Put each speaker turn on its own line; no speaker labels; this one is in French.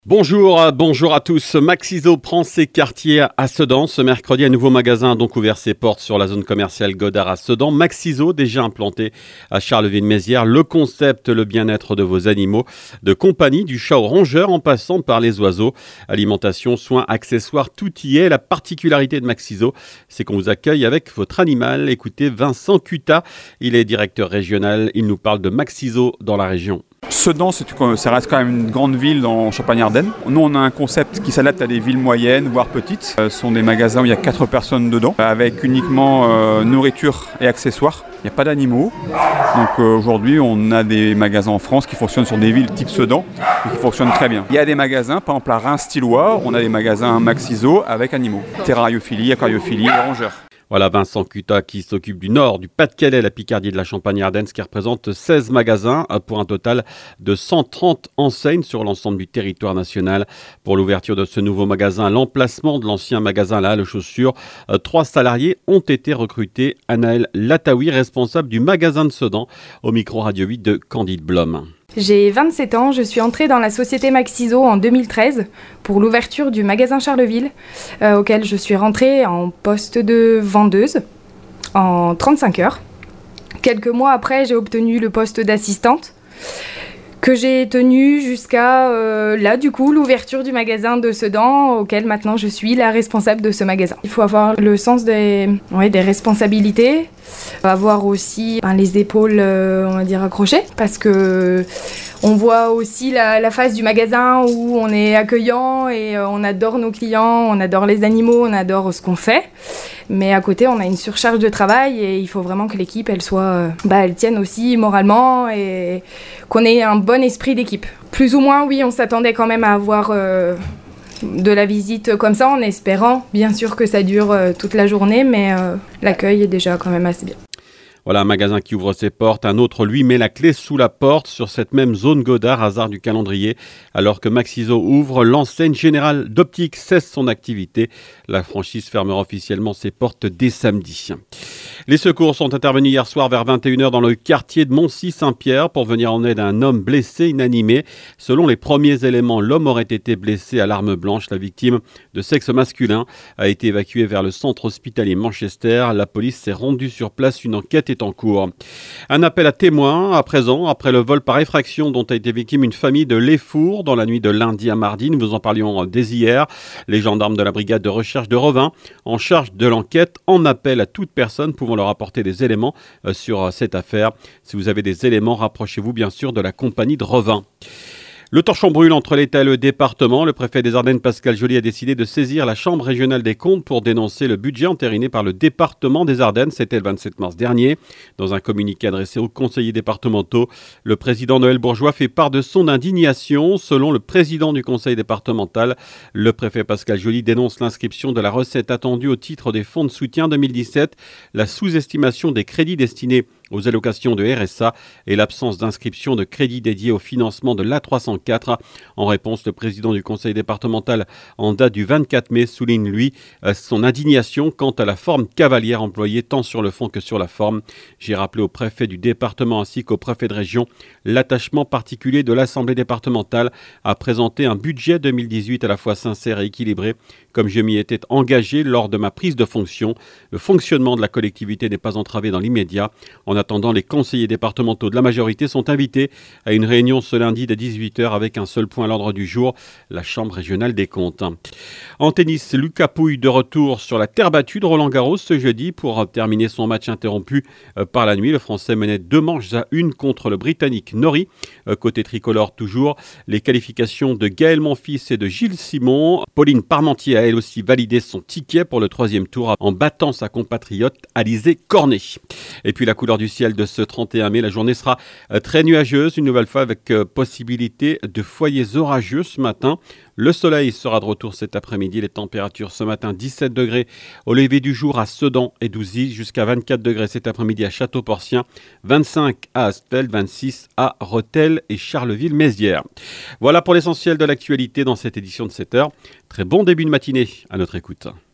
Bonjour à tous. Maxiso prend ses quartiers à Sedan. Ce mercredi, un nouveau magasin a donc ouvert ses portes sur la zone commerciale Godard à Sedan. Maxiso, déjà implanté à Charleville-Mézières. Le concept, le bien-être de vos animaux, de compagnie, du chat au rongeur en passant par les oiseaux. Alimentation, soins, accessoires, tout y est. La particularité de Maxiso, c'est qu'on vous accueille avec votre animal. Écoutez Vincent Cuta, il est directeur régional. Il nous parle de Maxiso dans la région.
Sedan, ça reste quand même une grande ville en Champagne-Ardenne. Nous, on a un concept qui s'adapte à des villes moyennes, voire petites. Ce sont des magasins où il y a 4 personnes dedans, avec uniquement nourriture et accessoires. Il n'y a pas d'animaux. Donc aujourd'hui, on a des magasins en France qui fonctionnent sur des villes type Sedan et qui fonctionnent très bien. Il y a des magasins, par exemple à Reims-Stillois, on a des magasins Maxiso avec animaux. Terrariophilie, aquariophilie, rongeurs.
Voilà Vincent Cuta qui s'occupe du nord, du Pas-de-Calais, la Picardie et de la Champagne-Ardenne, ce qui représente 16 magasins pour un total de 130 enseignes sur l'ensemble du territoire national. Pour l'ouverture de ce nouveau magasin, l'emplacement de l'ancien magasin La Halle aux Chaussures, 3 salariés ont été recrutés. Anaël Lataoui, responsable du magasin de Sedan, au micro Radio 8 de Candide Blom.
J'ai 27 ans, je suis entrée dans la société Maxiso en 2013 pour l'ouverture du magasin Charleville, auquel je suis rentrée en poste de vendeuse en 35 heures. Quelques mois après, j'ai obtenu le poste d'assistante que j'ai tenu jusqu'à l'ouverture du magasin de Sedan, auquel maintenant je suis la responsable de ce magasin. Il faut avoir le sens des responsabilités, avoir aussi les épaules, accrochées, parce que on voit aussi la face du magasin où on est accueillant et on adore nos clients, on adore les animaux, on adore ce qu'on fait. Mais à côté, on a une surcharge de travail et il faut vraiment que l'équipe, elle tienne aussi moralement et qu'on ait un bon esprit d'équipe. Plus ou moins, oui, on s'attendait quand même à avoir de la visite comme ça, en espérant bien sûr que ça dure toute la journée, mais l'accueil est déjà quand même assez bien.
Voilà un magasin qui ouvre ses portes. Un autre, lui, met la clé sous la porte sur cette même zone Godard, hasard du calendrier. Alors que Maxiso ouvre, l'enseigne générale d'Optique cesse son activité. La franchise fermera officiellement ses portes dès samedi. Les secours sont intervenus hier soir vers 21h dans le quartier de Moncy-Saint-Pierre pour venir en aide à un homme blessé, inanimé. Selon les premiers éléments, l'homme aurait été blessé à l'arme blanche. La victime, de sexe masculin, a été évacuée vers le centre hospitalier Manchester. La police s'est rendue sur place. Une enquête est en cours. Un appel à témoins à présent après le vol par effraction dont a été victime une famille de Léfour dans la nuit de lundi à mardi. Nous vous en parlions dès hier. Les gendarmes de la brigade de recherche de Revin, en charge de l'enquête, en appellent à toute personne pouvant leur apporter des éléments sur cette affaire. Si vous avez des éléments, rapprochez-vous bien sûr de la compagnie de Revin. Le torchon brûle entre l'État et le département. Le préfet des Ardennes, Pascal Joly, a décidé de saisir la Chambre régionale des comptes pour dénoncer le budget entériné par le département des Ardennes. C'était le 27 mars dernier. Dans un communiqué adressé aux conseillers départementaux, le président Noël Bourgeois fait part de son indignation. Selon le président du conseil départemental, le préfet Pascal Joly dénonce l'inscription de la recette attendue au titre des fonds de soutien 2017, la sous-estimation des crédits destinés aux allocations de RSA et l'absence d'inscription de crédits dédiés au financement de l'A304. En réponse, le président du conseil départemental en date du 24 mai souligne, lui, son indignation quant à la forme cavalière employée tant sur le fond que sur la forme. J'ai rappelé au préfet du département ainsi qu'au préfet de région l'attachement particulier de l'Assemblée départementale à présenter un budget 2018 à la fois sincère et équilibré, comme je m'y étais engagé lors de ma prise de fonction. Le fonctionnement de la collectivité n'est pas entravé dans l'immédiat. En attendant, les conseillers départementaux de la majorité sont invités à une réunion ce lundi dès 18h avec un seul point à l'ordre du jour, la Chambre régionale des comptes. En tennis, Lucas Pouille de retour sur la terre battue de Roland-Garros ce jeudi pour terminer son match interrompu par la nuit. Le Français menait 2-1 contre le Britannique Norrie. Côté tricolore toujours, les qualifications de Gaël Monfils et de Gilles Simon. Pauline Parmentier a elle aussi validé son ticket pour le 3e tour en battant sa compatriote Alizé Cornet. Et puis la couleur du ciel de ce 31 mai, la journée sera très nuageuse, une nouvelle fois avec possibilité de foyers orageux ce matin. Le soleil sera de retour cet après-midi. Les températures ce matin 17 degrés au lever du jour à Sedan et Douzy, jusqu'à 24 degrés cet après-midi à Château-Porcien, 25 à Astel, 26 à Rethel et Charleville-Mézières. Voilà pour l'essentiel de l'actualité dans cette édition de 7h. Très bon début de matinée à notre écoute.